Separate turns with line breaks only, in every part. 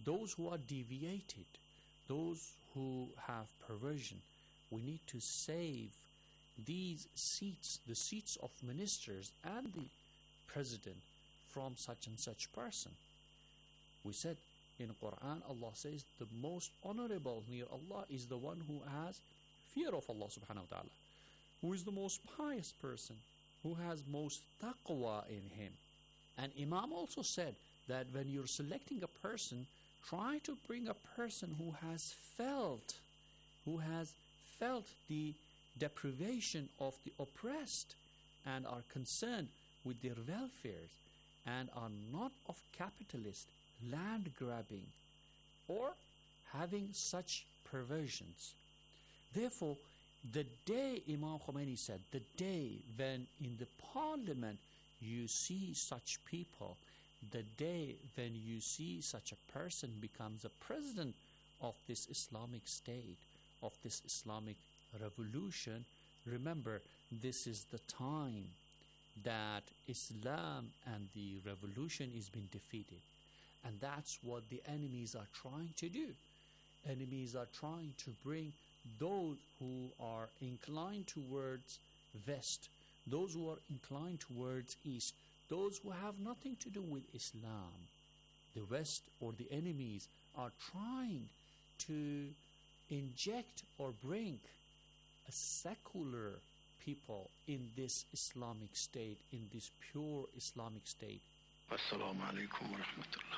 those who are deviated, those who have perversion. We need to save these seats, the seats of ministers and the president, from such and such person. We said in Quran, Allah says the most honorable near Allah is the one who has fear of Allah subhanahu wa ta'ala, who is the most pious person, who has most taqwa in him. And Imam also said that when you're selecting a person, try to bring a person who has felt the deprivation of the oppressed and are concerned with their welfare and are not of capitalist land grabbing or having such perversions. Therefore, the day Imam Khomeini said, the day when in the parliament you see such people, the day when you see such a person becomes a president of this Islamic state, of this Islamic revolution, remember, this is the time that Islam and the revolution is being defeated. And that's what the enemies are trying to do. Enemies are trying to bring those who are inclined towards West, those who are inclined towards East, those who have nothing to do with Islam. The West or the enemies are trying to inject or bring a secular people in this Islamic state, in this pure Islamic state.
Assalamu alaikum wa rahmatullah.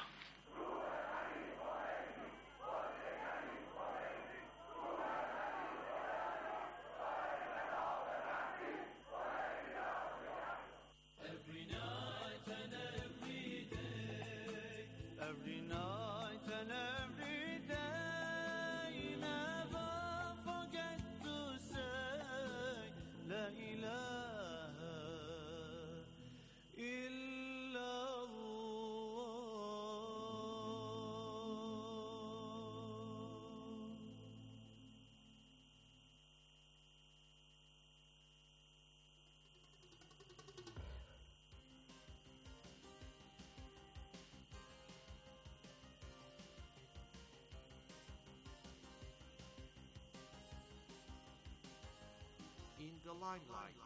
In the limelight.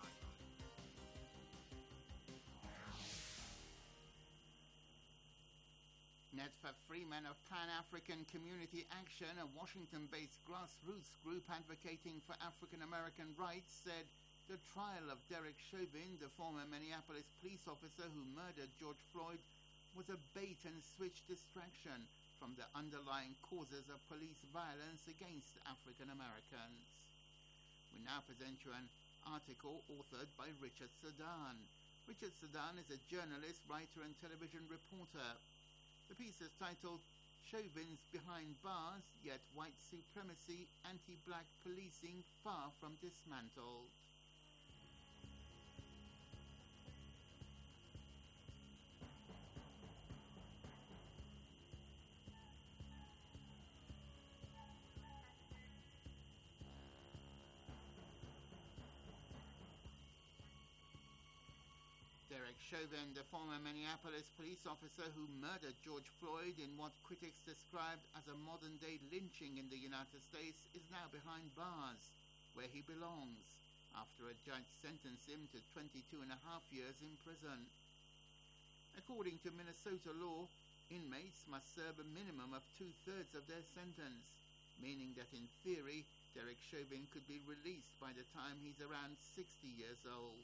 Netfa Freeman of Pan-African Community Action, a Washington-based grassroots group advocating for African American rights, said the trial of Derek Chauvin, the former Minneapolis police officer who murdered George Floyd, was a bait-and-switch distraction from the underlying causes of police violence against African Americans. We now present you an article authored by Richard Sedan. Richard Sedan is a journalist, writer and television reporter. The piece is titled Chauvin's Behind Bars, Yet White Supremacy, Anti-Black Policing Far from Dismantled. Derek Chauvin, the former Minneapolis police officer who murdered George Floyd in what critics described as a modern-day lynching in the United States, is now behind bars, where he belongs, after a judge sentenced him to 22 and a half years in prison. According to Minnesota law, inmates must serve a minimum of 2/3 of their sentence, meaning that in theory, Derek Chauvin could be released by the time he's around 60 years old.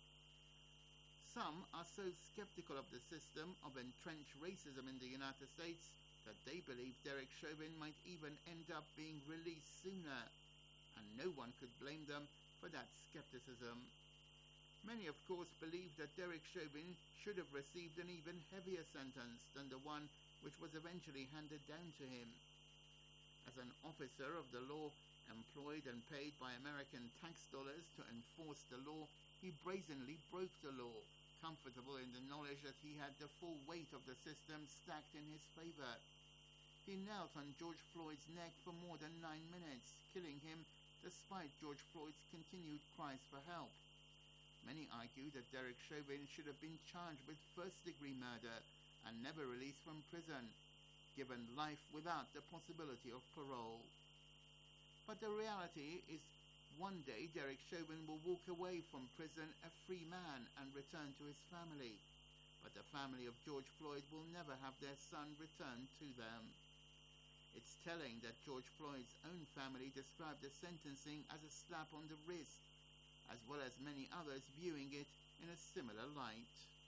Some are so skeptical of the system of entrenched racism in the United States that they believe Derek Chauvin might even end up being released sooner, and no one could blame them for that skepticism. Many, of course, believe that Derek Chauvin should have received an even heavier sentence than the one which was eventually handed down to him. As an officer of the law, employed and paid by American tax dollars to enforce the law, he brazenly broke the law, comfortable in the knowledge that he had the full weight of the system stacked in his favor. He knelt on George Floyd's neck for more than 9 minutes, killing him despite George Floyd's continued cries for help. Many argue that Derek Chauvin should have been charged with first-degree murder and never released from prison. given life without the possibility of parole. But the reality is one day Derek Chauvin will walk away from prison a free man and return to his family. But the family of George Floyd will never have their son returned to them. It's telling that George Floyd's own family described the sentencing as a slap on the wrist, as well as many others viewing it in a similar light.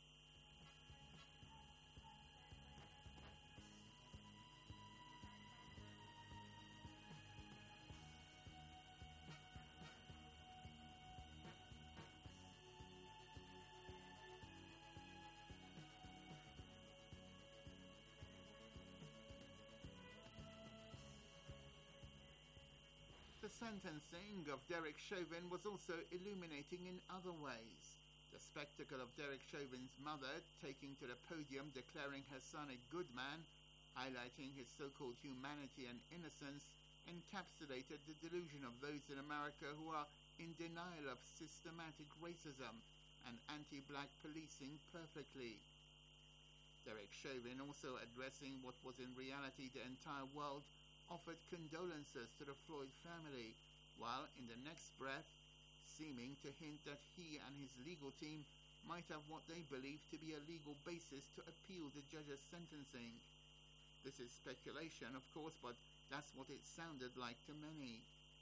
The sentencing of Derek Chauvin was also illuminating in other ways. The spectacle of Derek Chauvin's mother taking to the podium declaring her son a good man, highlighting his so-called humanity and innocence, encapsulated the delusion of those in America who are in denial of systematic racism and anti-black policing perfectly. Derek Chauvin, also addressing what was in reality the entire world, offered condolences to the Floyd family, while in the next breath seeming to hint that he and his legal team might have what they believe to be a legal basis to appeal the judge's sentencing. This is speculation, of course, but that's what it sounded like to many.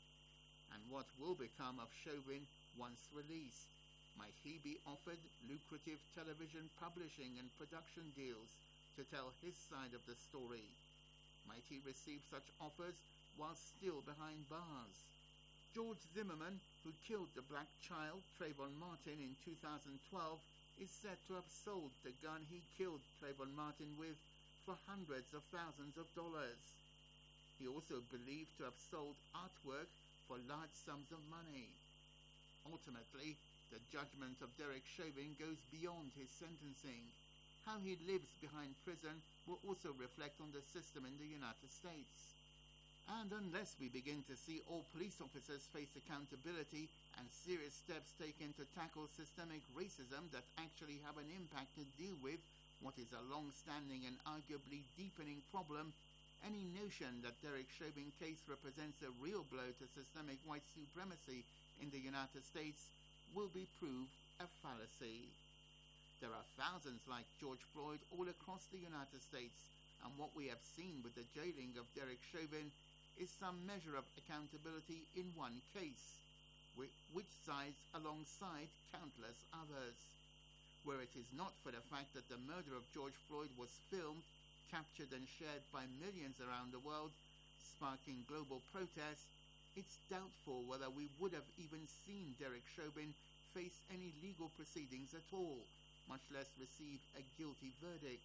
And what will become of Chauvin once released? Might he be offered lucrative television publishing and production deals to tell his side of the story? Might he receive such offers while still behind bars? George Zimmerman, who killed the black child Trayvon Martin in 2012, is said to have sold the gun he killed Trayvon Martin with for hundreds of thousands of dollars. He also believed to have sold artwork for large sums of money. Ultimately, the judgment of Derek Chauvin goes beyond his sentencing. How he lives behind prison will also reflect on the system in the United States. And unless we begin to see all police officers face accountability and serious steps taken to tackle systemic racism that actually have an impact to deal with what is a long-standing and arguably deepening problem, any notion that Derek Chauvin case represents a real blow to systemic white supremacy in the United States will be proved a fallacy. There are thousands like George Floyd all across the United States, and what we have seen with the jailing of Derek Chauvin is some measure of accountability in one case, which sides alongside countless others. Where it is not for the fact that the murder of George Floyd was filmed, captured and shared by millions around the world, sparking global protests, it's doubtful whether we would have even seen Derek Chauvin face any legal proceedings at all, much less receive a guilty verdict.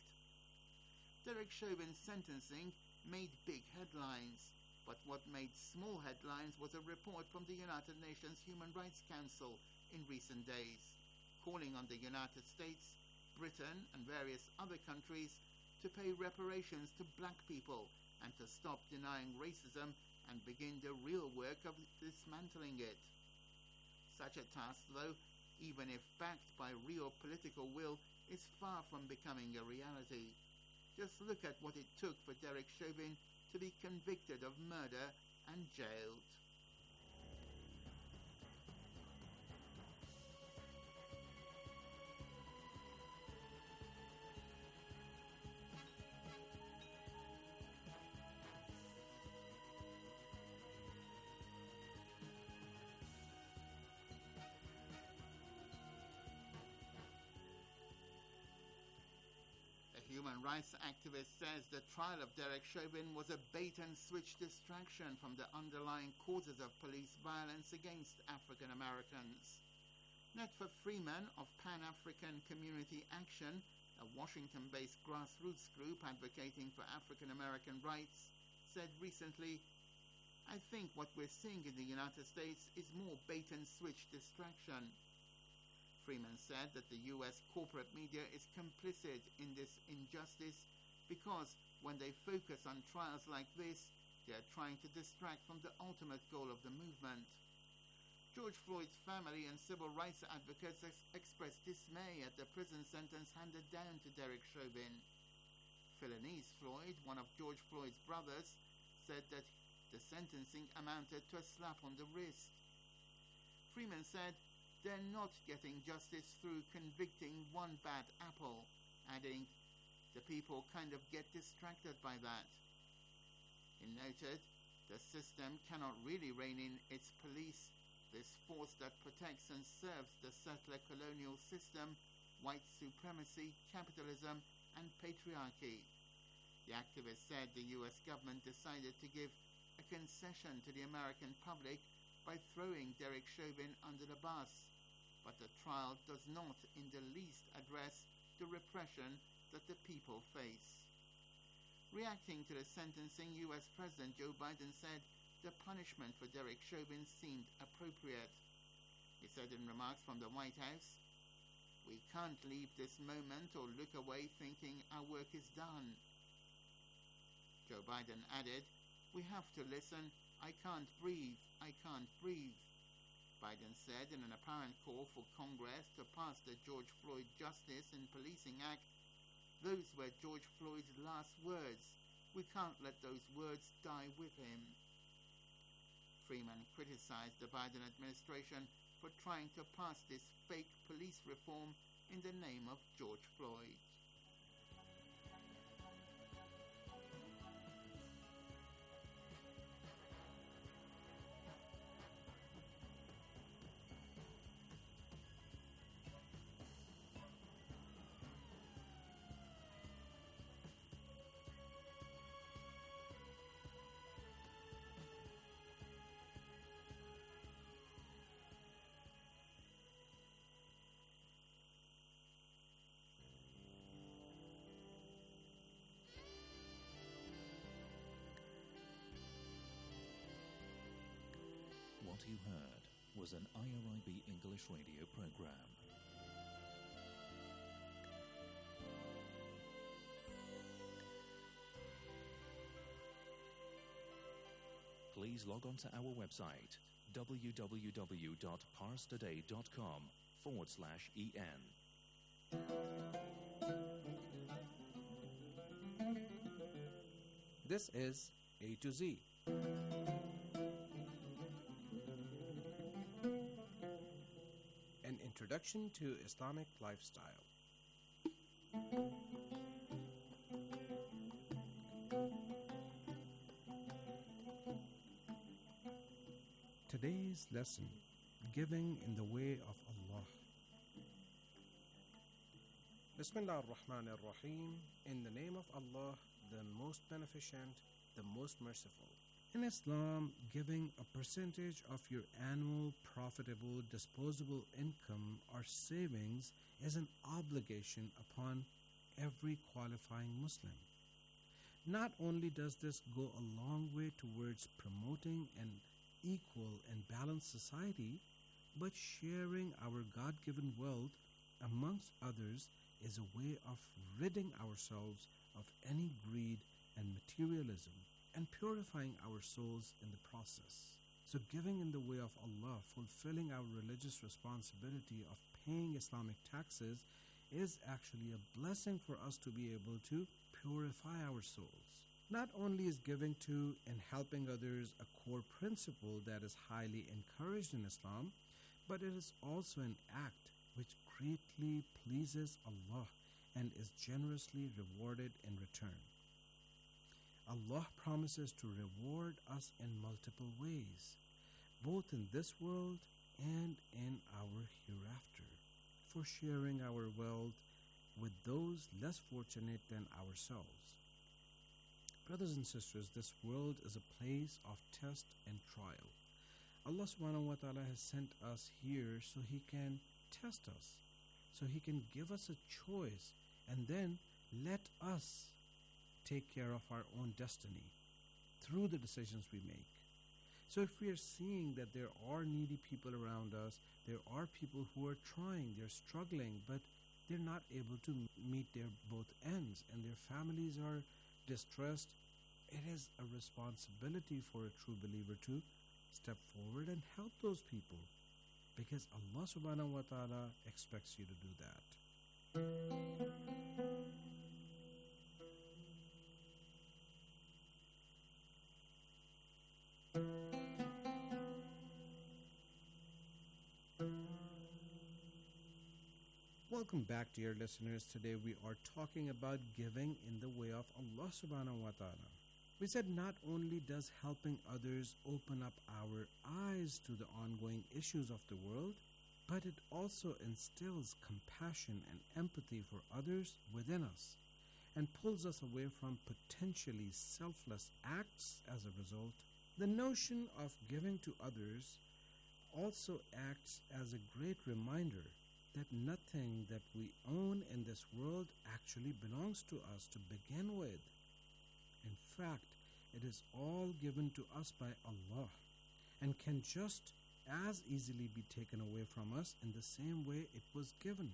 Derek Chauvin's sentencing made big headlines, but what made small headlines was a report from the United Nations Human Rights Council in recent days, calling on the United States, Britain, and various other countries to pay reparations to black people and to stop denying racism and begin the real work of dismantling it. Such a task, though, even if backed by real political will, is far from becoming a reality. Just look at what it took for Derek Chauvin to be convicted of murder and jailed. Human rights activist says the trial of Derek Chauvin was a bait-and-switch distraction from the underlying causes of police violence against African Americans. Netfa Freeman of Pan-African Community Action, a Washington-based grassroots group advocating for African American rights, said recently, "I think what we're seeing in the United States is more bait-and-switch distraction." Freeman said that the U.S. corporate media is complicit in this injustice because when they focus on trials like this, they are trying to distract from the ultimate goal of the movement. George Floyd's family and civil rights advocates expressed dismay at the prison sentence handed down to Derek Chauvin. Philanese Floyd, one of George Floyd's brothers, said that the sentencing amounted to a slap on the wrist. Freeman said they're not getting justice through convicting one bad apple, adding, the people kind of get distracted by that. He noted, the system cannot really rein in its police, this force that protects and serves the settler colonial system, white supremacy, capitalism, and patriarchy. The activist said the US government decided to give a concession to the American public by throwing Derek Chauvin under the bus, but the trial does not in the least address the repression that the people face. Reacting to the sentencing, US President Joe Biden said the punishment for Derek Chauvin seemed appropriate. He said in remarks from the White House, "We can't leave this moment or look away thinking our work is done." Joe Biden added, "We have to listen. I can't breathe. I can't breathe." Biden said in an apparent call for Congress to pass the George Floyd Justice in Policing Act, "Those were George Floyd's last words. We can't let those words die with him." Freeman criticized the Biden administration for trying to pass this fake police reform in the name of George Floyd.
What you heard was an IRIB English radio program. Please log on to our website www.parstoday.com/en.
This is A to Z. An introduction to Islamic lifestyle. Today's lesson, giving in the way of Allah. Bismillah ar-Rahman ar-Rahim. In the name of Allah, the most beneficent, the most merciful. In Islam, giving a percentage of your annual profitable disposable income or savings is an obligation upon every qualifying Muslim. Not only does this go a long way towards promoting an equal and balanced society, but sharing our God-given wealth amongst others is a way of ridding ourselves of any greed and materialism, and purifying our souls in the process. So giving in the way of Allah, fulfilling our religious responsibility of paying Islamic taxes, is actually a blessing for us to be able to purify our souls. Not only is giving to and helping others a core principle that is highly encouraged in Islam, but it is also an act which greatly pleases Allah and is generously rewarded in return. Allah promises to reward us in multiple ways, both in this world and in our hereafter, for sharing our wealth with those less fortunate than ourselves. Brothers and sisters, this world is a place of test and trial. Allah subhanahu wa ta'ala has sent us here so He can test us, so He can give us a choice, and then let us take care of our own destiny through the decisions we make. So if we are seeing that there are needy people around us, there are people who are trying, they're struggling, but they're not able to meet their both ends, and their families are distressed, it is a responsibility for a true believer to step forward and help those people, because Allah subhanahu wa ta'ala expects you to do that. Welcome back, dear listeners. Today we are talking about giving in the way of Allah subhanahu wa ta'ala. We said not only does helping others open up our eyes to the ongoing issues of the world, but it also instills compassion and empathy for others within us and pulls us away from potentially selfless acts as a result. The notion of giving to others also acts as a great reminder that nothing that we own in this world actually belongs to us to begin with. In fact, it is all given to us by Allah and can just as easily be taken away from us in the same way it was given.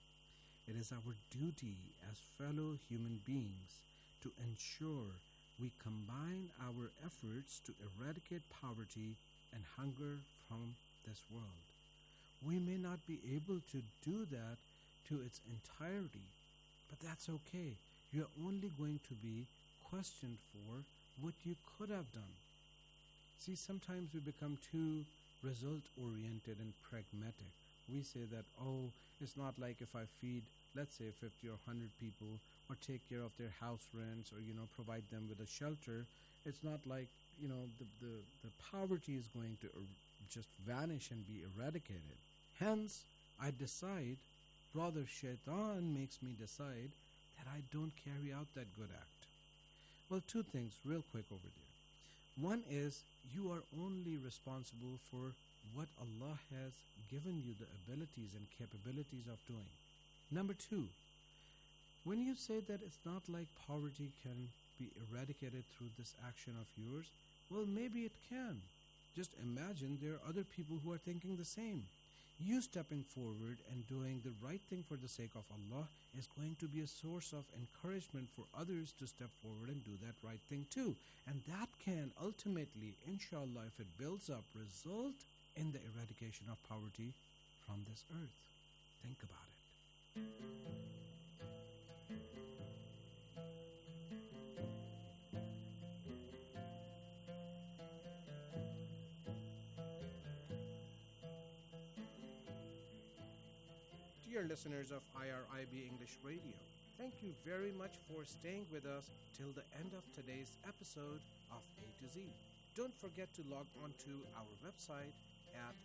It is our duty as fellow human beings to ensure we combine our efforts to eradicate poverty and hunger from this world. We may not be able to do that to its entirety, but that's okay. You're only going to be questioned for what you could have done. See, sometimes we become too result-oriented and pragmatic. We say that, oh, it's not like if I feed, let's say, 50 or 100 people, or take care of their house rents, or, provide them with a shelter. It's not like, the poverty is going to just vanish and be eradicated. Hence, I decide, rather shaitan makes me decide that I don't carry out that good act. Well, two things real quick over there. One is you are only responsible for what Allah has given you the abilities and capabilities of doing. Number two, when you say that it's not like poverty can be eradicated through this action of yours, well, maybe it can. Just imagine there are other people who are thinking the same. You stepping forward and doing the right thing for the sake of Allah is going to be a source of encouragement for others to step forward and do that right thing too. And that can ultimately, inshallah, if it builds up, result in the eradication of poverty from this earth. Think about it. Dear listeners of IRIB English Radio, thank you very much for staying with us till the end of today's episode of A to Z. Don't forget to log on to our website at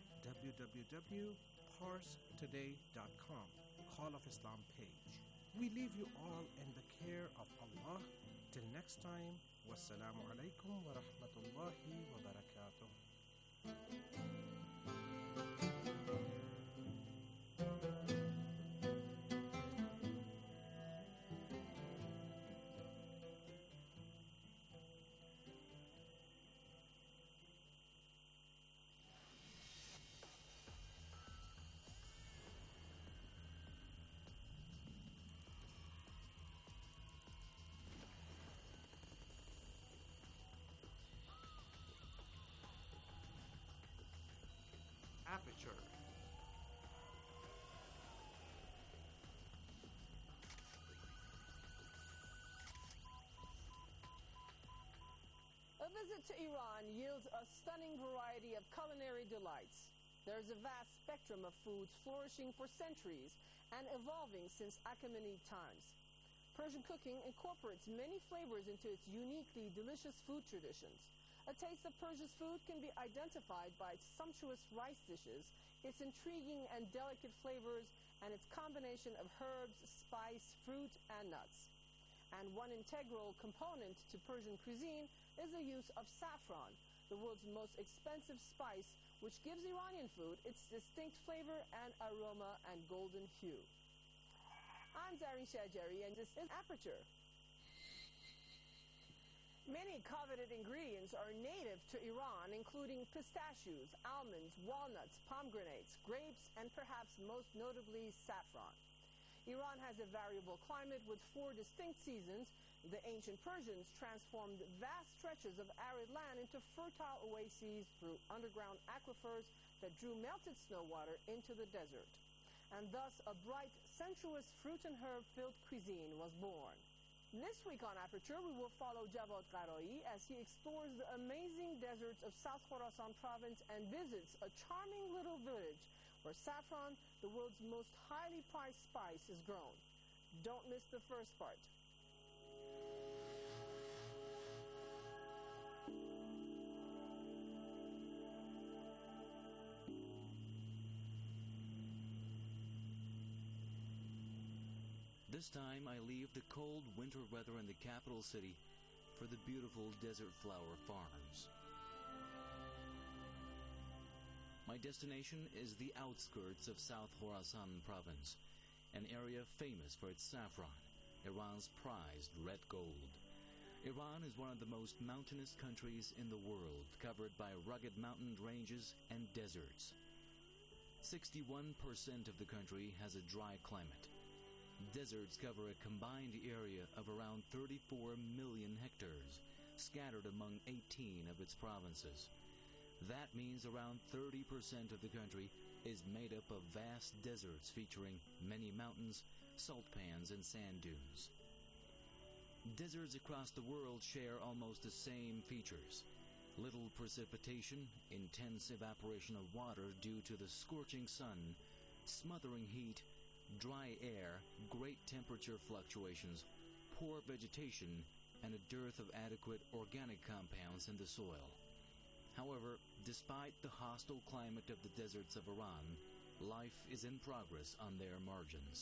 www.parstoday.com, Call of Islam page. We leave you all in the care of Allah. Till next time, wassalamu alaikum wa rahmatullahi wa barakatuh.
Aperture.
A visit to Iran yields a stunning variety of culinary delights. There's a vast spectrum of foods flourishing for centuries and evolving since Achaemenid times. Persian cooking incorporates many flavors into its uniquely delicious food traditions. A taste of Persia's food can be identified by its sumptuous rice dishes, its intriguing and delicate flavors, and its combination of herbs, spice, fruit, and nuts. And one integral component to Persian cuisine is the use of saffron, the world's most expensive spice, which gives Iranian food its distinct flavor and aroma and golden hue. I'm Zari Shajari, and this is Aperture. Many coveted ingredients are native to Iran, including pistachios, almonds, walnuts, pomegranates, grapes, and perhaps most notably saffron. Iran has a variable climate with 4 distinct seasons. The ancient Persians transformed vast stretches of arid land into fertile oases through underground aquifers that drew melted snow water into the desert. And thus a bright, sensuous fruit and herb-filled cuisine was born. This week on Aperture, we will follow Javad Qarai as he explores the amazing deserts of South Khorasan province and visits a charming little village where saffron, the world's most highly prized spice, is grown. Don't miss the first part.
This time I leave the cold winter weather in the capital city for the beautiful desert flower farms. My destination is the outskirts of South Khorasan province, an area famous for its saffron, Iran's prized red gold. Iran is one of the most mountainous countries in the world, covered by rugged mountain ranges and deserts. 61% of the country has a dry climate. Deserts cover a combined area of around 34 million hectares, scattered among 18 of its provinces. That means around 30% of the country is made up of vast deserts featuring many mountains, salt pans, and sand dunes. Deserts across the world share almost the same features. Little precipitation, intense evaporation of water due to the scorching sun, smothering heat, dry air, great temperature fluctuations, poor vegetation, and a dearth of adequate organic compounds in the soil. However, despite the hostile climate of the deserts of Iran, life is in progress on their margins.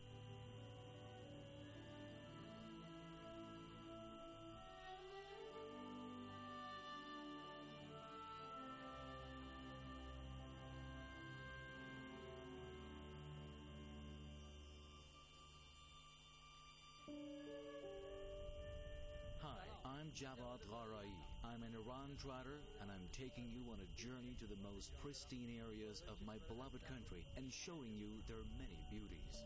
Javad Gharai. I'm an Iran trotter, and I'm taking you on a journey to the most pristine areas of my beloved country and showing you their many beauties.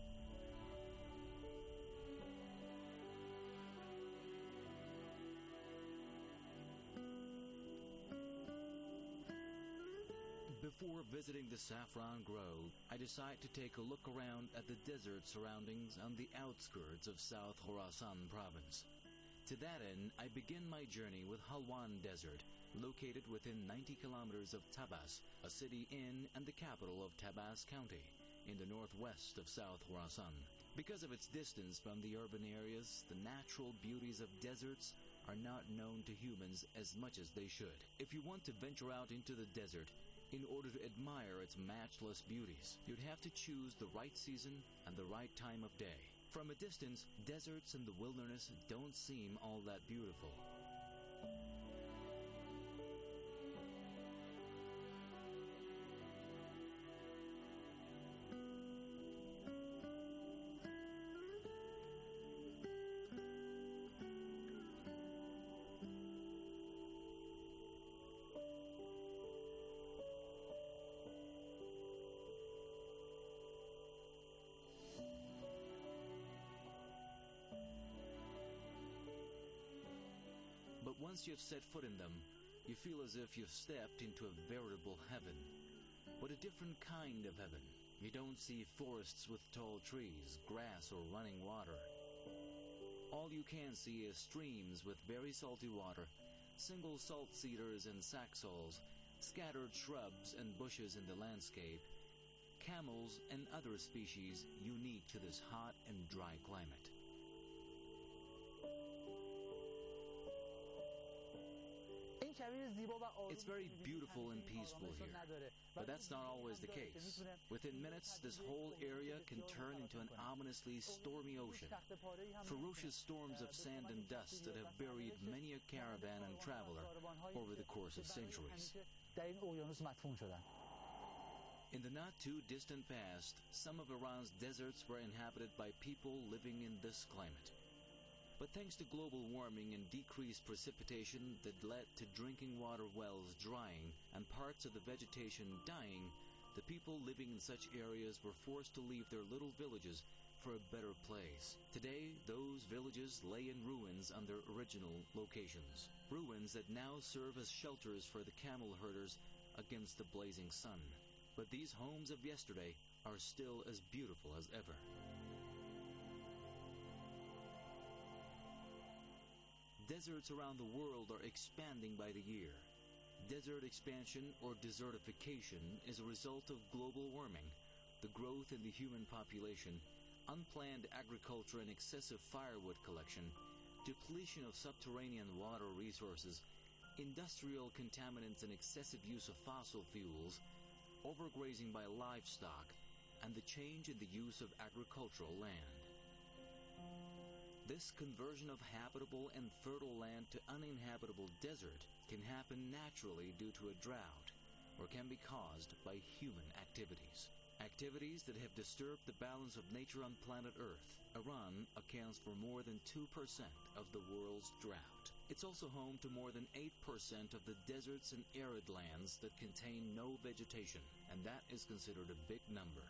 Before visiting the saffron grove, I decide to take a look around at the desert surroundings on the outskirts of South Khorasan province. To that end, I begin my journey with Halwan Desert, located within 90 kilometers of Tabas, a city in and the capital of Tabas County, in the northwest of South Khorasan. Because of its distance from the urban areas, the natural beauties of deserts are not known to humans as much as they should. If you want to venture out into the desert, in order to admire its matchless beauties, you'd have to choose the right season and the right time of day. From a distance, deserts and the wilderness don't seem all that beautiful. But once you've set foot in them, you feel as if you've stepped into a veritable heaven. But a different kind of heaven. You don't see forests with tall trees, grass, or running water. All you can see is streams with very salty water, single salt cedars and saxols, scattered shrubs and bushes in the landscape, camels and other species unique to this hot and dry climate. It's very beautiful and peaceful here, but that's not always the case. Within minutes, this whole area can turn into an ominously stormy ocean. Ferocious storms of sand and dust that have buried many a caravan and traveler over the course of centuries. In the not-too-distant past, some of Iran's deserts were inhabited by people living in this climate. But thanks to global warming and decreased precipitation that led to drinking water wells drying and parts of the vegetation dying, the people living in such areas were forced to leave their little villages for a better place. Today, those villages lay in ruins on their original locations, ruins that now serve as shelters for the camel herders against the blazing sun. But these homes of yesterday are still as beautiful as ever. Deserts around the world are expanding by the year. Desert expansion or desertification is a result of global warming, the growth in the human population, unplanned agriculture and excessive firewood collection, depletion of subterranean water resources, industrial contaminants and excessive use of fossil fuels, overgrazing by livestock, and the change in the use of agricultural land. This conversion of habitable and fertile land to uninhabitable desert can happen naturally due to a drought, or can be caused by human activities. Activities that have disturbed the balance of nature on planet Earth. Iran accounts for more than 2% of the world's drought. It's also home to more than 8% of the deserts and arid lands that contain no vegetation, and that is considered a big number.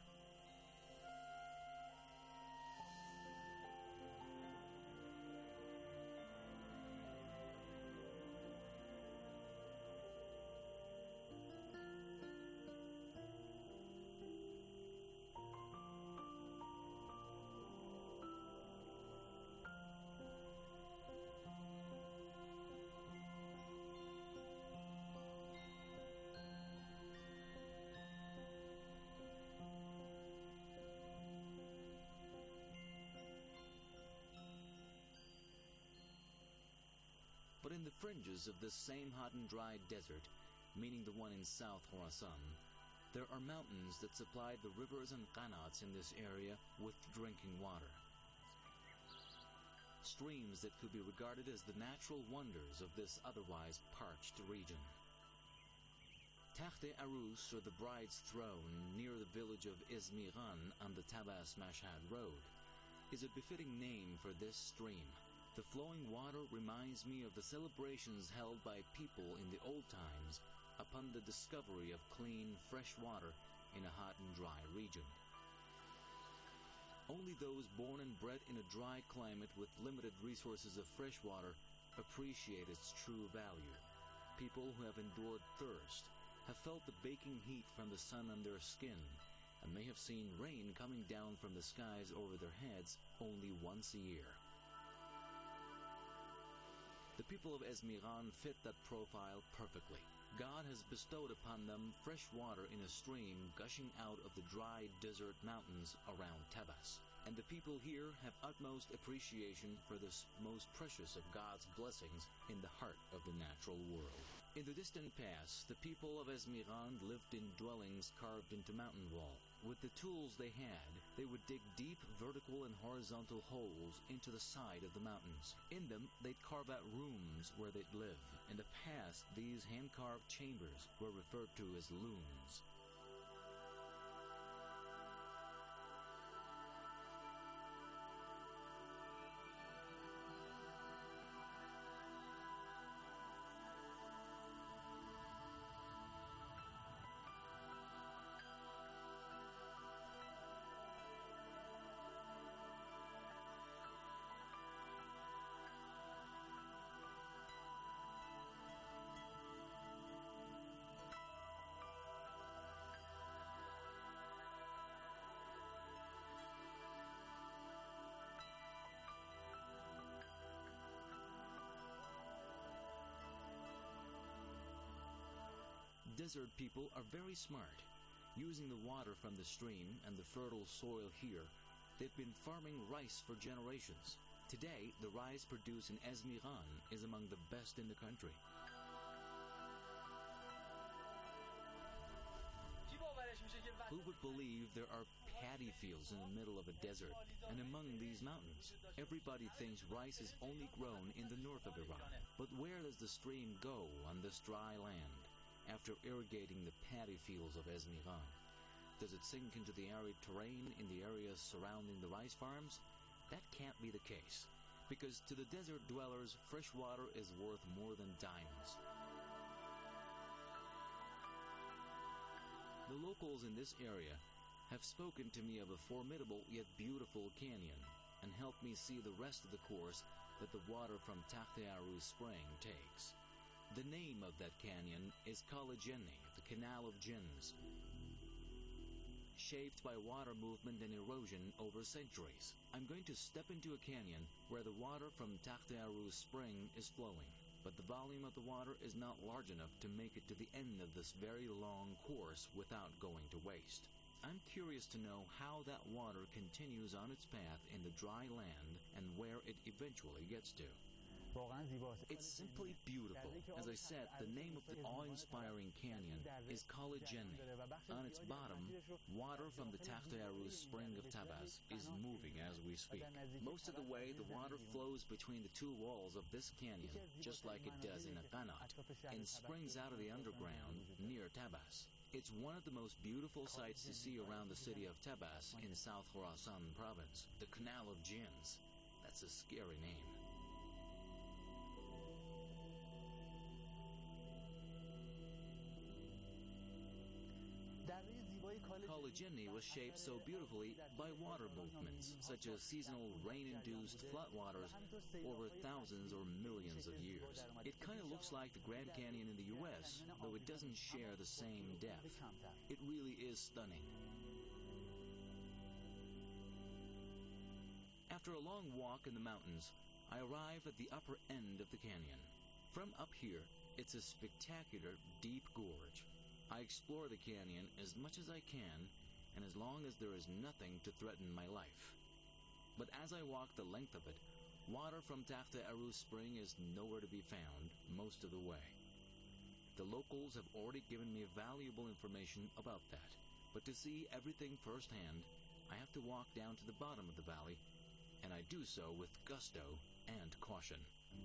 But in the fringes of this same hot and dry desert, meaning the one in South Khorasan, there are mountains that supply the rivers and qanats in this area with drinking water. Streams that could be regarded as the natural wonders of this otherwise parched region. Takht-e Arus, or the Bride's Throne, near the village of Ezmiran on the Tabas-Mashhad Road, is a befitting name for this stream. The flowing water reminds me of the celebrations held by people in the old times upon the discovery of clean, fresh water in a hot and dry region. Only those born and bred in a dry climate with limited resources of fresh water appreciate its true value. People who have endured thirst, have felt the baking heat from the sun on their skin, and may have seen rain coming down from the skies over their heads only once a year. The people of Ezmiran fit that profile perfectly. God has bestowed upon them fresh water in a stream gushing out of the dry desert mountains around Tabas. And the people here have utmost appreciation for this most precious of God's blessings in the heart of the natural world. In the distant past, the people of Ezmiran lived in dwellings carved into mountain wall. With the tools they had, they would dig deep vertical and horizontal holes into the side of the mountains. In them, they'd carve out rooms where they'd live. In the past, these hand-carved chambers were referred to as looms. Desert people are very smart. Using the water from the stream and the fertile soil here, they've been farming rice for generations. Today, the rice produced in Ezmiran is among the best in the country. Who would believe there are paddy fields in the middle of a desert and among these mountains? Everybody thinks rice is only grown in the north of Iran. But where does the stream go on this dry land after irrigating the paddy fields of Ezmiran? Does it sink into the arid terrain in the areas surrounding the rice farms? That can't be the case, because to the desert dwellers, fresh water is worth more than diamonds. The locals in this area have spoken to me of a formidable yet beautiful canyon and helped me see the rest of the course that the water from Takht-e Arus spring takes. The name of that canyon is Kala Jenni, the Canal of Jinns, shaped by water movement and erosion over centuries. I'm going to step into a canyon where the water from Takht-e Arus spring is flowing. but the volume of the water is not large enough to make it to the end of this very long course without going to waste. I'm curious to know how that water continues on its path in the dry land and where it eventually gets to. It's simply beautiful. As I said, the name of the awe-inspiring canyon is Kala Jenny. On its bottom, water from the Takht Aruz spring of Tabas is moving as we speak. Most of the way, the water flows between the two walls of this canyon, just like it does in a qanat, and springs out of the underground near Tabas. It's one of the most beautiful sights to see around the city of Tabas in South Khorasan province. The Canal of Jinns. That's a scary name. Kala Jenny was shaped so beautifully by water movements, such as seasonal rain-induced floodwaters over thousands or millions of years. It kind of looks like the Grand Canyon in the U.S., though it doesn't share the same depth. It really is stunning. After a long walk in the mountains, I arrive at the upper end of the canyon. From up here, it's a spectacular, deep gorge. I explore the canyon as much as I can, and as long as there is nothing to threaten my life. But as I walk the length of it, water from Takht Aruz spring is nowhere to be found most of the way. The locals have already given me valuable information about that, but to see everything firsthand, I have to walk down to the bottom of the valley, and I do so with gusto and caution.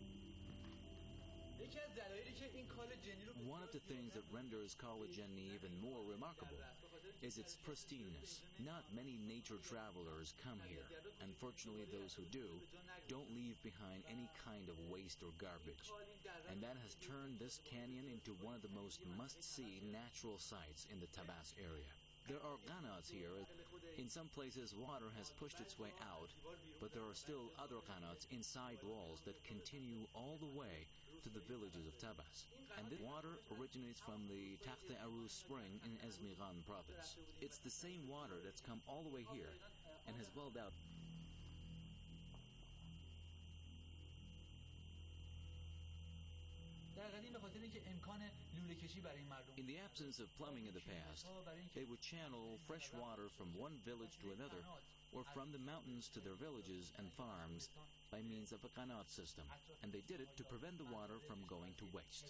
One of the things that renders Kala Jenny even more remarkable is its pristineness. Not many nature travelers come here, and fortunately those who do don't leave behind any kind of waste or garbage. And that has turned this canyon into one of the most must-see natural sights in the Tabas area. There are qanats here. In some places, water has pushed its way out, but there are still other qanats inside walls that continue all the way to the villages of Tabas. And this water originates from the Takht Aruz spring in Esmiran province. It's the same water that's come all the way here and has welled out. In the absence of plumbing in the past, they would channel fresh water from one village to another, or from the mountains to their villages and farms by means of a qanat system, and they did it to prevent the water from going to waste.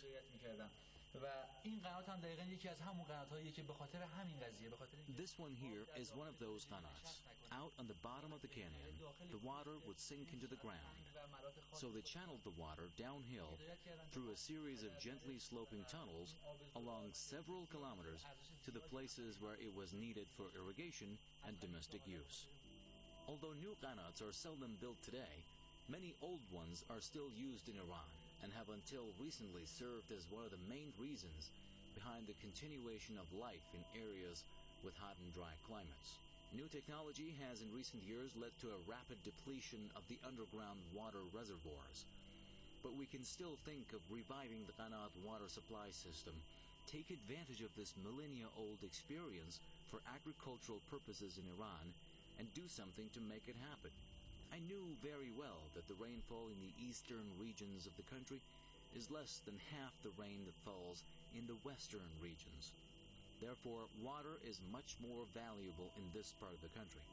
This one here is one of those qanats. Out on the bottom of the canyon, the water would sink into the ground. So they channeled the water downhill through a series of gently sloping tunnels along several kilometers to the places where it was needed for irrigation and domestic use. Although new qanats are seldom built today, many old ones are still used in Iran and have until recently served as one of the main reasons behind the continuation of life in areas with hot and dry climates. New technology has in recent years led to a rapid depletion of the underground water reservoirs. But we can still think of reviving the qanat water supply system, take advantage of this millennia-old experience for agricultural purposes in Iran, and do something to make it happen. I knew very well that the rainfall in the eastern regions of the country is less than half the rain that falls in the western regions. Therefore, water is much more valuable in this part of the country.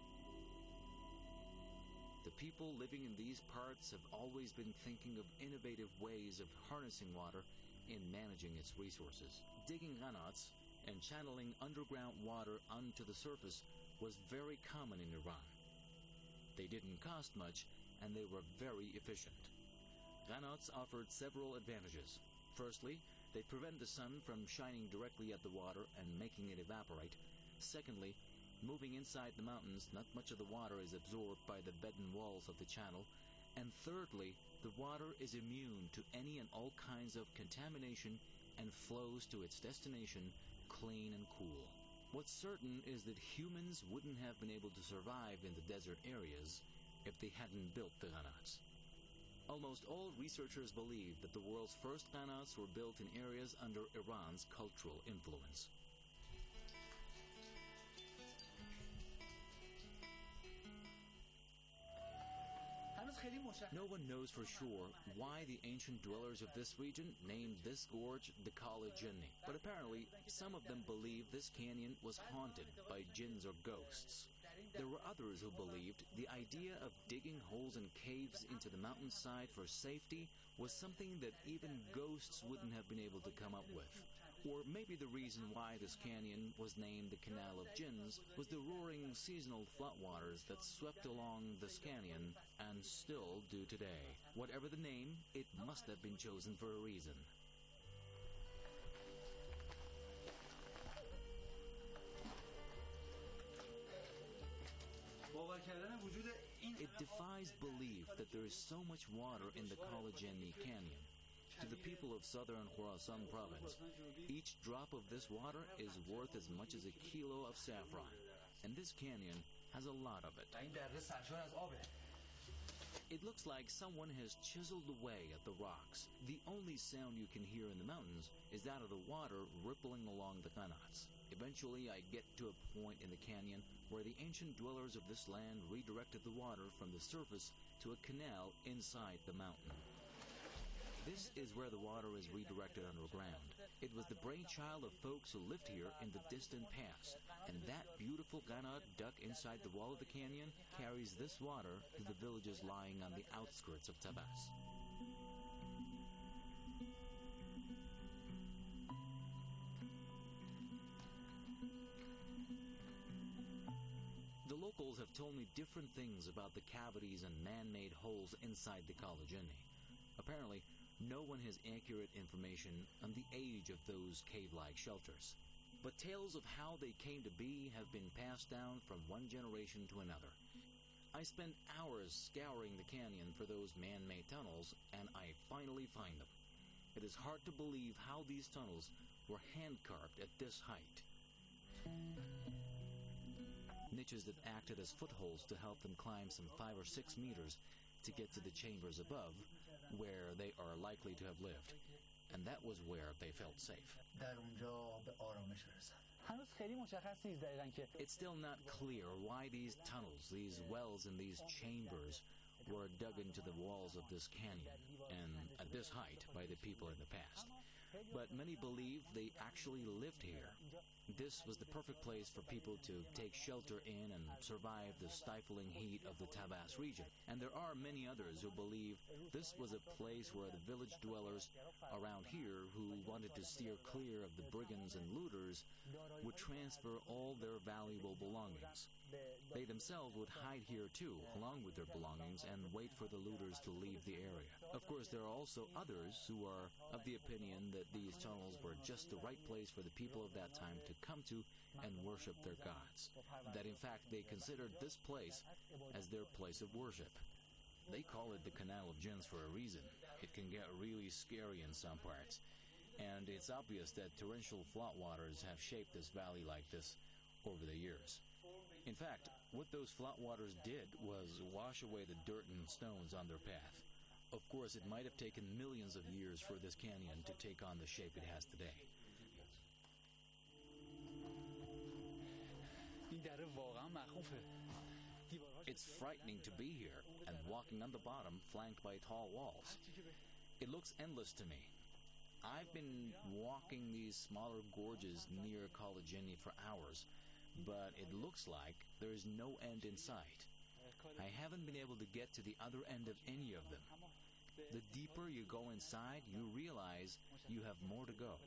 The people living in these parts have always been thinking of innovative ways of harnessing water in managing its resources. Digging qanats and channeling underground water onto the surface was very common in Iran. They didn't cost much, and they were very efficient. Qanats offered several advantages. Firstly, they prevent the sun from shining directly at the water and making it evaporate. Secondly, moving inside the mountains, not much of the water is absorbed by the bedden walls of the channel. And thirdly, the water is immune to any and all kinds of contamination and flows to its destination clean and cool. What's certain is that humans wouldn't have been able to survive in the desert areas if they hadn't built the qanats. Almost all researchers believe that the world's first qanats were built in areas under Iran's cultural influence. No one knows for sure why the ancient dwellers of this region named this gorge the Kala Jinni, but apparently some of them believe this canyon was haunted by jinns or ghosts. There were others who believed the idea of digging holes and caves into the mountainside for safety was something that even ghosts wouldn't have been able to come up with. Or maybe the reason why this canyon was named the Canal of Jinns was the roaring seasonal floodwaters that swept along this canyon and still do today. Whatever the name, it must have been chosen for a reason. It defies belief that there is so much water in the Kala Jinni Canyon. To the people of southern Khorasan province, each drop of this water is worth as much as a kilo of saffron, and this canyon has a lot of it. It looks like someone has chiseled away at the rocks. The only sound you can hear in the mountains is that of the water rippling along the qanats. Eventually, I get to a point in the canyon where the ancient dwellers of this land redirected the water from the surface to a canal inside the mountain. This is where the water is redirected underground. It was the brainchild of folks who lived here in the distant past, and that beautiful qanat dug inside the wall of the canyon carries this water to the villages lying on the outskirts of Tabas. The locals have told me different things about the cavities and man-made holes inside the Kala Jinni. Apparently, no one has accurate information on the age of those cave-like shelters. But tales of how they came to be have been passed down from one generation to another. I spent hours scouring the canyon for those man-made tunnels, and I finally find them. It is hard to believe how these tunnels were hand-carved at this height. Niches that acted as footholds to help them climb some 5 or 6 meters to get to the chambers above, where they are likely to have lived. And that was where they felt safe. It's still not clear why these tunnels, these wells and these chambers were dug into the walls of this canyon and at this height by the people in the past. But many believe they actually lived here. This was the perfect place for people to take shelter in and survive the stifling heat of the Tabas region. And there are many others who believe this was a place where the village dwellers around here who wanted to steer clear of the brigands and looters would transfer all their valuable belongings. They themselves would hide here too, along with their belongings, and wait for the looters to leave the area. Of course, there are also others who are of the opinion that these tunnels were just the right place for the people of that time to come to and worship their gods. That in fact they considered this place as their place of worship. They call it the Canal of Jinns for a reason. It can get really scary in some parts. And it's obvious that torrential floodwaters have shaped this valley like this over the years. In fact, what those floodwaters did was wash away the dirt and stones on their path. Of course, it might have taken millions of years for this canyon to take on the shape it has today. It's frightening to be here and walking on the bottom flanked by tall walls. It looks endless to me. I've been walking these smaller gorges near Kala Jinni for hours, but it looks like there is no end in sight. I haven't been able to get to the other end of any of them. The deeper you go inside, you realize you have more to go.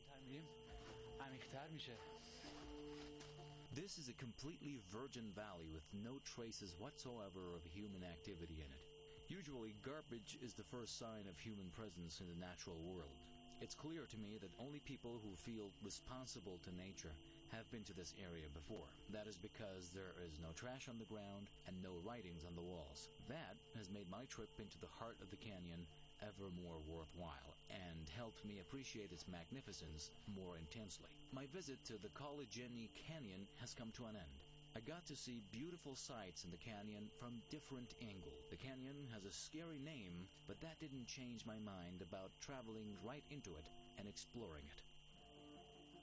This is a completely virgin valley with no traces whatsoever of human activity in it. Usually, garbage is the first sign of human presence in the natural world. It's clear to me that only people who feel responsible to nature have been to this area before. That is because there is no trash on the ground and no writings on the walls. That has made my trip into the heart of the canyon ever more worthwhile and helped me appreciate its magnificence more intensely. My visit to the Kala Jinni Canyon has come to an end. I got to see beautiful sights in the canyon from different angles. The canyon has a scary name, but that didn't change my mind about traveling right into it and exploring it.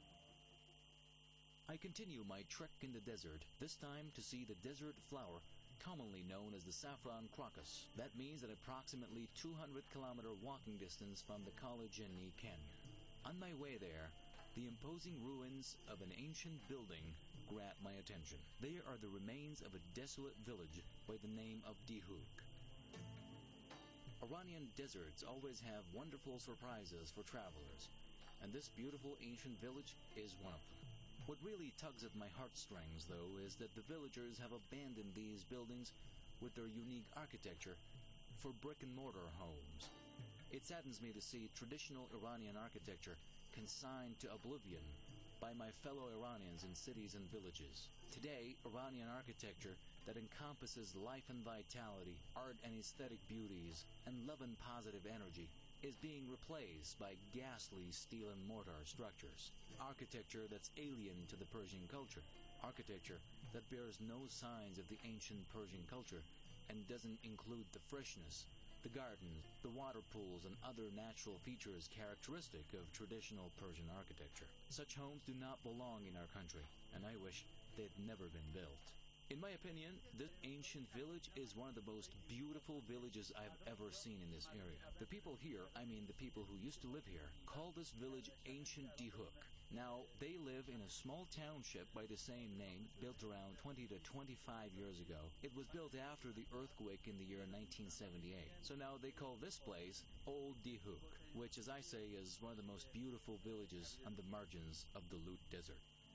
I continue my trek in the desert, this time to see the desert flower commonly known as the Saffron Crocus. That means at approximately 200-kilometer walking distance from the Kalajini Canyon. On my way there, the imposing ruins of an ancient building grabbed my attention. They are the remains of a desolate village by the name of Dihuk. Iranian deserts always have wonderful surprises for travelers, and this beautiful ancient village is one of them. What really tugs at my heartstrings, though, is that the villagers have abandoned these buildings with their unique architecture for brick-and-mortar homes. It saddens me to see traditional Iranian architecture consigned to oblivion by my fellow Iranians in cities and villages. Today, Iranian architecture that encompasses life and vitality, art and aesthetic beauties, and love and positive energy is being replaced by ghastly steel and mortar structures. Architecture that's alien to the Persian culture. Architecture that bears no signs of the ancient Persian culture and doesn't include the freshness, the gardens, the water pools, and other natural features characteristic of traditional Persian architecture. Such homes do not belong in our country, and I wish they'd never been built. In my opinion, this ancient village is one of the most beautiful villages I've ever seen in this area. The people here, I mean the people who used to live here, call this village Ancient Dihuk. Now, they live in a small township by the same name, built around 20 to 25 years ago. It was built after the earthquake in the year 1978. So now they call this place Old Dihuk, which, as I say, is one of the most beautiful villages on the margins of the Lut Desert.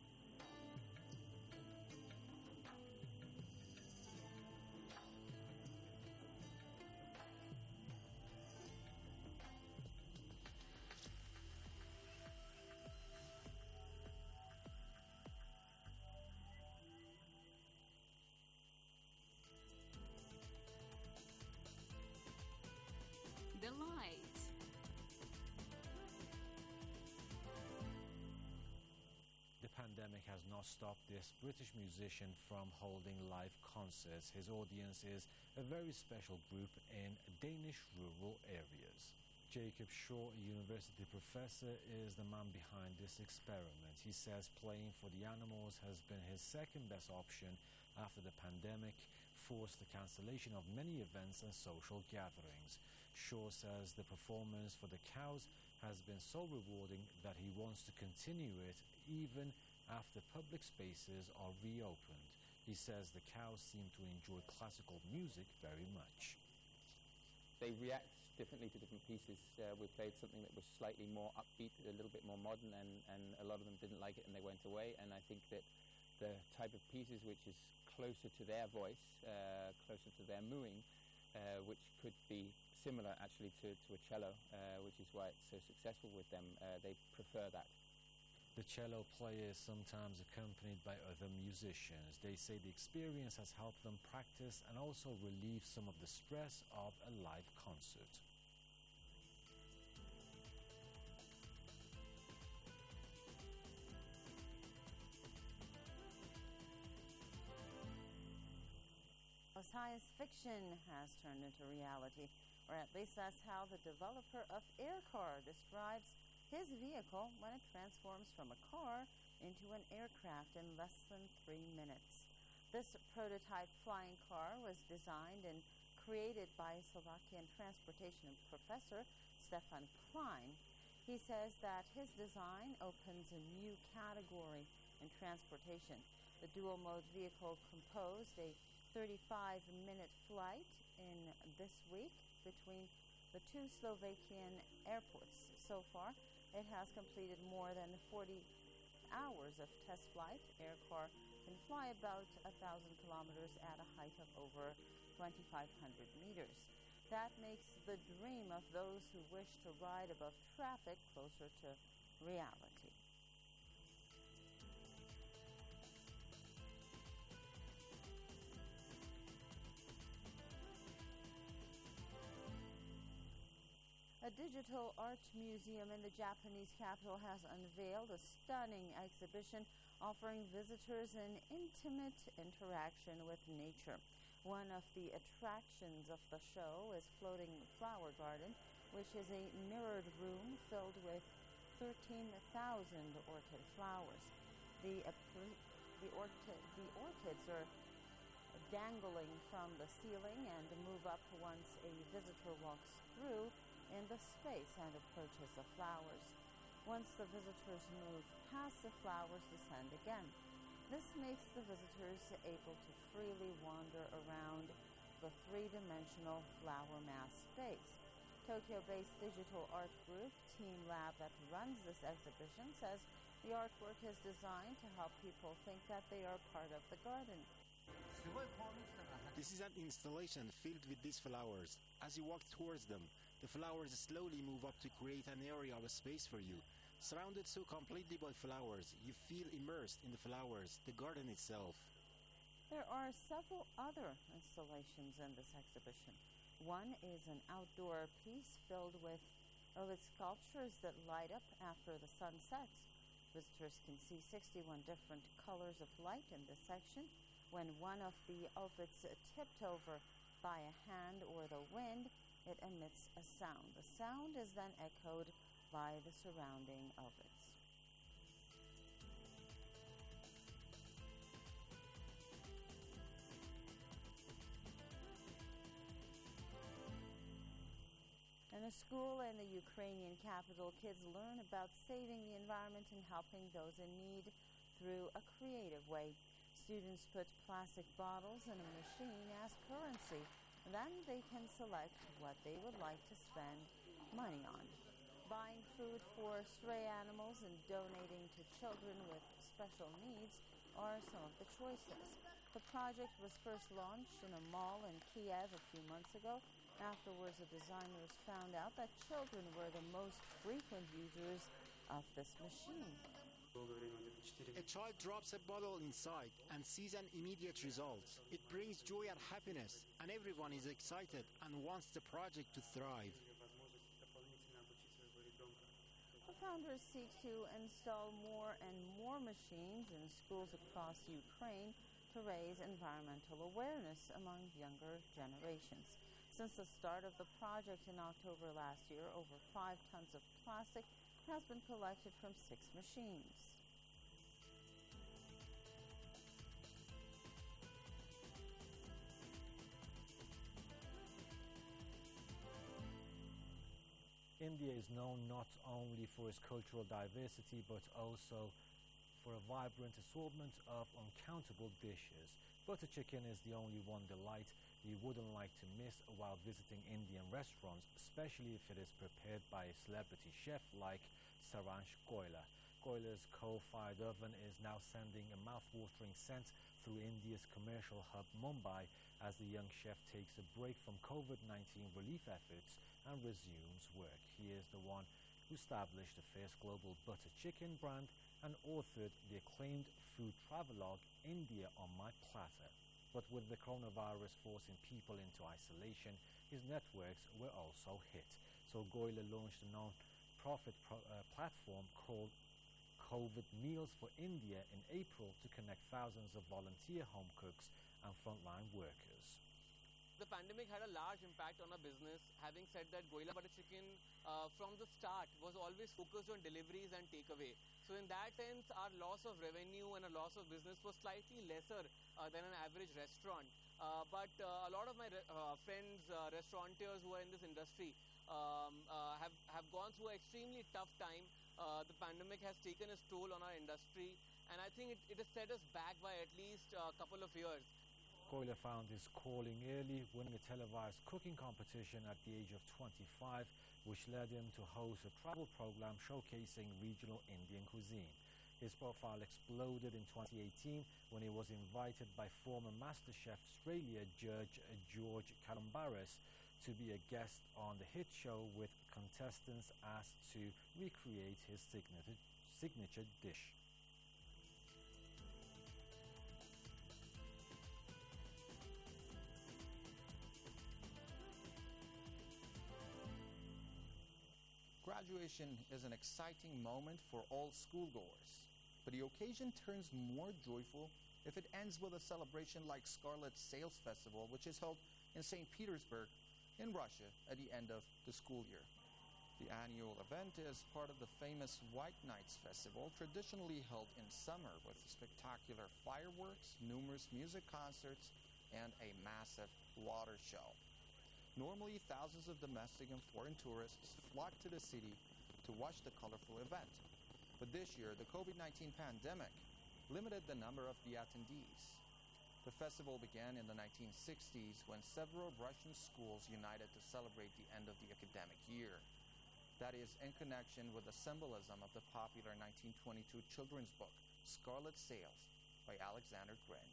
The light.
The pandemic has not stopped this British musician from holding live concerts. His audience is a very special group in Danish rural areas. Jacob Shaw, a university professor, is the man behind this experiment. He says playing for the animals has been his second best option after the pandemic forced the cancellation of many events and social gatherings. Shaw says the performance for the cows has been so rewarding that he wants to continue it even after public spaces are reopened. He says the cows seem to enjoy classical music very much.
They react differently to different pieces. We played something that was slightly more upbeat, a little bit more modern, and a lot of them didn't like it and they went away. And I think that the type of pieces which is closer to their voice, closer to their mooing, which could be similar actually to a cello, which is why it's so successful with them. They prefer that.
The cello player is sometimes accompanied by other musicians. They say the experience has helped them practice and also relieve some of the stress of a live concert.
Science fiction has turned into reality, or at least that's how the developer of Aircar describes his vehicle when it transforms from a car into an aircraft in less than 3 minutes. This prototype flying car was designed and created by Slovakian transportation professor Stefan Klein. He says that his design opens a new category in transportation. The dual-mode vehicle composed a 35-minute flight in this week between the two Slovakian airports. So far, it has completed more than 40 hours of test flight. Aircar can fly about 1,000 kilometers at a height of over 2,500 meters. That makes the dream of those who wish to ride above traffic closer to reality. A digital art museum in the Japanese capital has unveiled a stunning exhibition offering visitors an intimate interaction with nature. One of the attractions of the show is Floating Flower Garden, which is a mirrored room filled with 13,000 orchid flowers. The orchids are dangling from the ceiling and move up once a visitor walks through in the space and approaches the flowers. Once the visitors move past, the flowers descend again. This makes the visitors able to freely wander around the three-dimensional flower mass space. Tokyo-based digital art group Team Lab that runs this exhibition says the artwork is designed to help people think that they are part of the garden.
This is an installation filled with these flowers. As you walk towards them, the flowers slowly move up to create an area of space for you. Surrounded so completely by flowers, you feel immersed in the flowers, the garden itself.
There are several other installations in this exhibition. One is an outdoor piece filled with sculptures that light up after the sun sets. Visitors can see 61 different colors of light in this section. When one of the ovids tipped over by a hand or the wind, it emits a sound. The sound is then echoed by the surrounding ovids. In a school in the Ukrainian capital, kids learn about saving the environment and helping those in need through a creative way. Students put plastic bottles in a machine as currency. Then they can select what they would like to spend money on. Buying food for stray animals and donating to children with special needs are some of the choices. The project was first launched in a mall in Kiev a few months ago. Afterwards, the designers found out that children were the most frequent users of this machine.
A child drops a bottle inside and sees an immediate result. It brings joy and happiness, and everyone is excited and wants the project to thrive.
The founders seek to install more and more machines in schools across Ukraine to raise environmental awareness among younger generations. Since the start of the project in October last year, over 5 tons of plastic has been collected from 6 machines.
India is known not only for its cultural diversity but also for a vibrant assortment of uncountable dishes. Butter chicken is the only one delight you wouldn't like to miss while visiting Indian restaurants, especially if it is prepared by a celebrity chef like Saransh Goyla. Goyla's coal-fired oven is now sending a mouth-watering scent through India's commercial hub Mumbai as the young chef takes a break from COVID-19 relief efforts and resumes work. He is the one who established the first global butter chicken brand and authored the acclaimed food travelogue India on My Platter. But with the coronavirus forcing people into isolation, his networks were also hit. So Goyla launched a non-profit platform called COVID Meals for India in April to connect thousands of volunteer home cooks and frontline workers.
The pandemic had a large impact on our business. Having said that, Goyla Butter Chicken from the start was always focused on deliveries and takeaway. So in that sense, our loss of revenue and a loss of business was slightly lesser than an average restaurant. But a lot of my friends, restaurateurs who are in this industry have gone through an extremely tough time. The pandemic has taken its toll on our industry, and I think it has set us back by at least a couple of years.
Goyla found his calling early, winning a televised cooking competition at the age of 25, which led him to host a travel program showcasing regional Indian cuisine. His profile exploded in 2018 when he was invited by former MasterChef Australia judge George Calombaris to be a guest on the hit show, with contestants asked to recreate his signature dish.
Graduation is an exciting moment for all schoolgoers, but the occasion turns more joyful if it ends with a celebration like Scarlet Sales Festival, which is held in St. Petersburg in Russia at the end of the school year. The annual event is part of the famous White Nights Festival, traditionally held in summer with spectacular fireworks, numerous music concerts, and a massive water show. Normally, thousands of domestic and foreign tourists flock to the city to watch the colorful event. But this year, the COVID-19 pandemic limited the number of the attendees. The festival began in the 1960s when several Russian schools united to celebrate the end of the academic year. That is in connection with the symbolism of the popular 1922 children's book, Scarlet Sails, by Alexander Grin.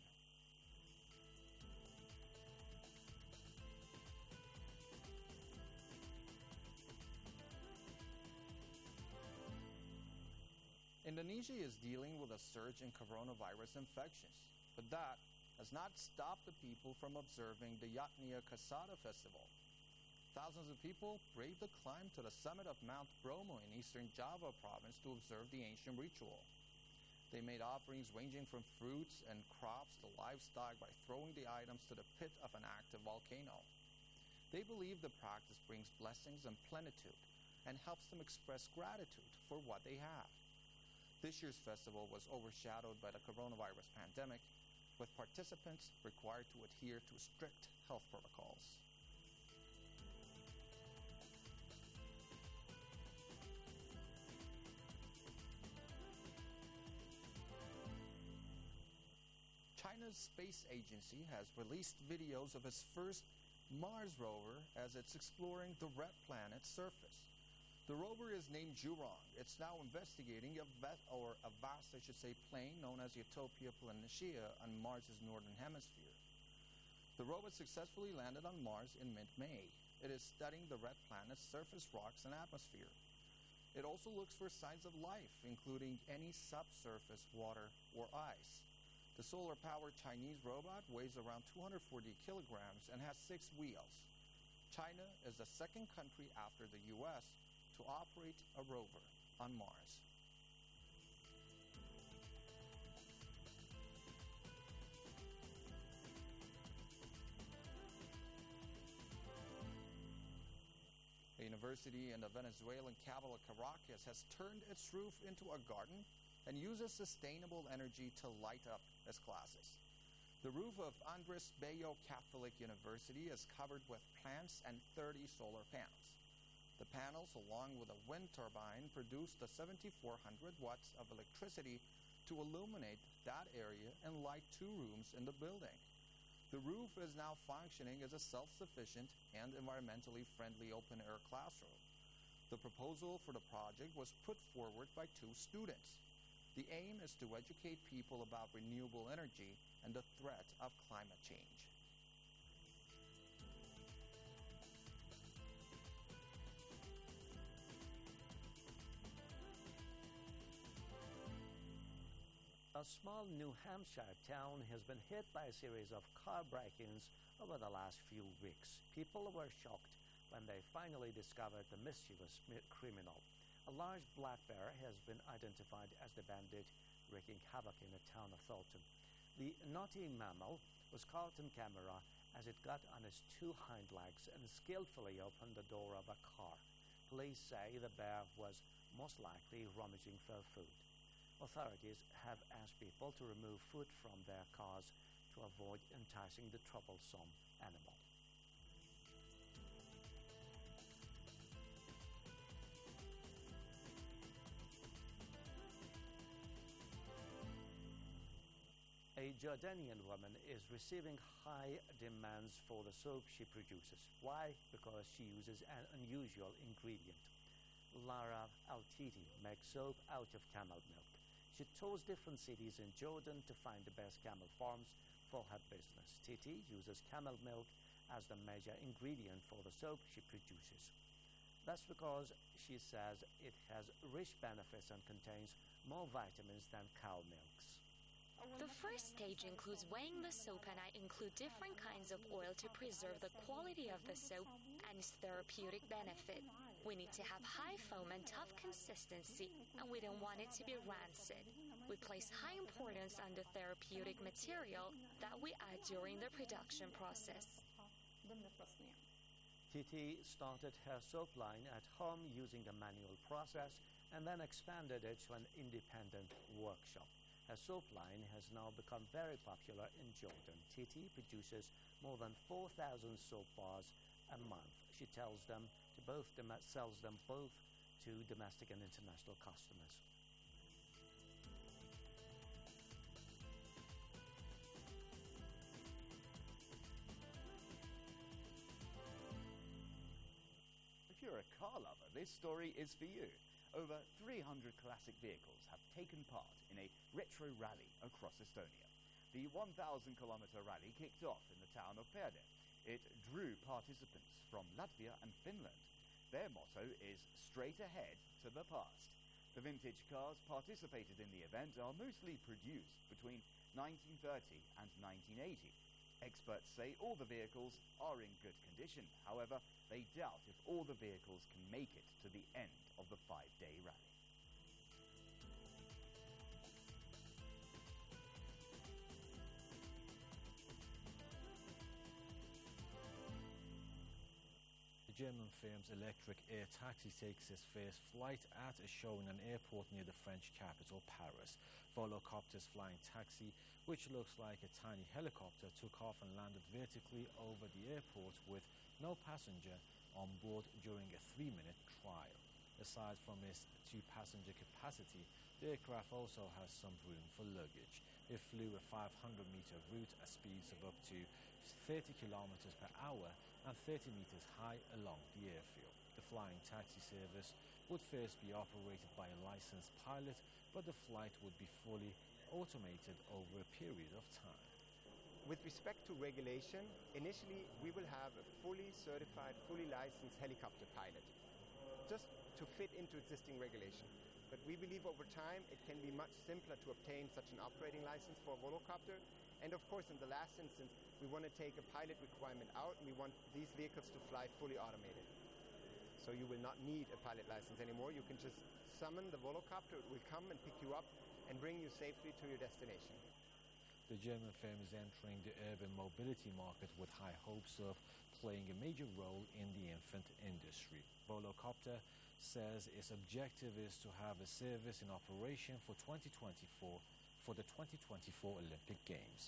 Indonesia is dealing with a surge in coronavirus infections, but that has not stopped the people from observing the Yatnia Kasada Festival. Thousands of people braved the climb to the summit of Mount Bromo in eastern Java province to observe the ancient ritual. They made offerings ranging from fruits and crops to livestock by throwing the items to the pit of an active volcano. They believe the practice brings blessings and plenitude and helps them express gratitude for what they have. This year's festival was overshadowed by the coronavirus pandemic, with participants required to adhere to strict health protocols. China's space agency has released videos of its first Mars rover as it's exploring the red planet's surface. The rover is named Zhurong. It's now investigating a vast plane known as Utopia Planitia on Mars' northern hemisphere. The robot successfully landed on Mars in mid-May. It is studying the red planet's surface rocks and atmosphere. It also looks for signs of life, including any subsurface water or ice. The solar-powered Chinese robot weighs around 240 kilograms and has 6 wheels. China is the second country after the U.S. to operate a rover on Mars. A university in the Venezuelan capital Caracas has turned its roof into a garden and uses sustainable energy to light up its classes. The roof of Andres Bello Catholic University is covered with plants and 30 solar panels. The panels, along with a wind turbine, produce the 7,400 watts of electricity to illuminate that area and light 2 rooms in the building. The roof is now functioning as a self-sufficient and environmentally friendly open-air classroom. The proposal for the project was put forward by 2 students. The aim is to educate people about renewable energy and the threat of climate change.
A small New Hampshire town has been hit by a series of car break-ins over the last few weeks. People were shocked when they finally discovered the mischievous criminal. A large black bear has been identified as the bandit wreaking havoc in the town of Thornton. The naughty mammal was caught on camera as it got on its 2 hind legs and skillfully opened the door of a car. Police say the bear was most likely rummaging for food. Authorities have asked people to remove food from their cars to avoid enticing the troublesome animal. A Jordanian woman is receiving high demands for the soap she produces. Why? Because she uses an unusual ingredient. Lara Al-Titi makes soap out of camel milk. She tours different cities in Jordan to find the best camel farms for her business. Titi uses camel milk as the major ingredient for the soap she produces. That's because she says it has rich benefits and contains more vitamins than cow milks.
The first stage includes weighing the soap, and I include different kinds of oil to preserve the quality of the soap and its therapeutic benefit. We need to have high foam and tough consistency, and we don't want it to be rancid. We place high importance on the therapeutic material that we add during the production process.
Titi started her soap line at home using a manual process and then expanded it to an independent workshop. Her soap line has now become very popular in Jordan. Titi produces more than 4,000 soap bars a month. She sells them both to domestic and international customers.
If you're a car lover, this story is for you. Over 300 classic vehicles have taken part in a retro rally across Estonia. The 1,000-kilometer rally kicked off in the town of Pärnu. It drew participants from Latvia and Finland. Their motto is straight ahead to the past. The vintage cars participated in the event are mostly produced between 1930 and 1980. Experts say all the vehicles are in good condition. However, they doubt if all the vehicles can make it to the end of the 5-day rally.
The German firm's electric air taxi takes its first flight at a show in an airport near the French capital, Paris. Volocopter's flying taxi, which looks like a tiny helicopter, took off and landed vertically over the airport with no passenger on board during a 3-minute trial. Aside from its 2-passenger capacity, the aircraft also has some room for luggage. It flew a 500-meter route at speeds of up to 30 kilometers per hour and 30 meters high along the airfield. The flying taxi service would first be operated by a licensed pilot, but the flight would be fully automated over a period of time.
With respect to regulation, initially we will have a fully certified, fully licensed helicopter pilot, just to fit into existing regulation. But we believe over time it can be much simpler to obtain such an operating license for a volocopter. And of course, in the last instance, we want to take a pilot requirement out, and we want these vehicles to fly fully automated. So you will not need a pilot license anymore. You can just summon the volocopter, it will come and pick you up and bring you safely to your destination.
The German firm is entering the urban mobility market with high hopes of playing a major role in the infant industry. Volocopter says its objective is to have a service in operation for 2024 for the 2024 Olympic Games.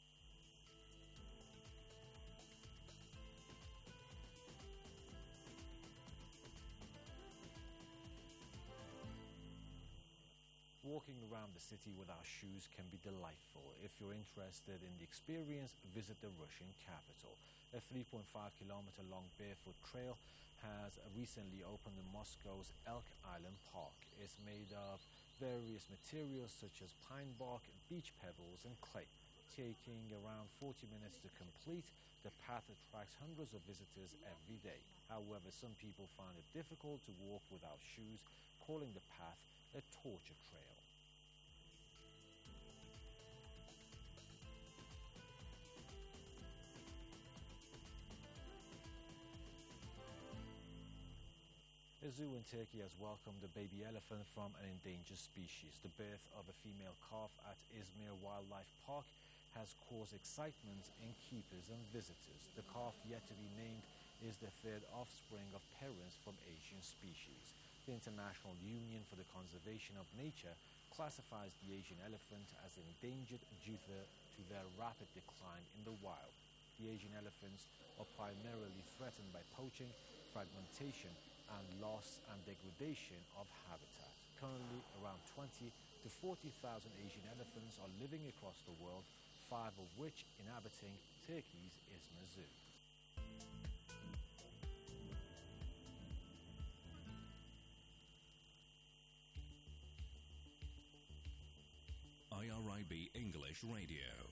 Walking around the city without shoes can be delightful. If you're interested in the experience, visit the Russian capital. A 3.5-kilometer long barefoot trail has recently opened in Moscow's Elk Island Park. It's made of various materials such as pine bark, beach pebbles and clay. Taking around 40 minutes to complete, the path attracts hundreds of visitors every day. However, some people find it difficult to walk without shoes, calling the path a torture trail. A zoo in Turkey has welcomed a baby elephant from an endangered species. The birth of a female calf at Izmir Wildlife Park has caused excitement in keepers and visitors. The calf, yet to be named, is the third offspring of parents from Asian species. The International Union for the Conservation of Nature classifies the Asian elephant as endangered due to their rapid decline in the wild. The Asian elephants are primarily threatened by poaching, fragmentation, and loss and degradation of habitat. Currently, around 20 to 40,000 Asian elephants are living across the world, 5 of which inhabiting Turkey's Izmir Zoo.
IRIB English Radio.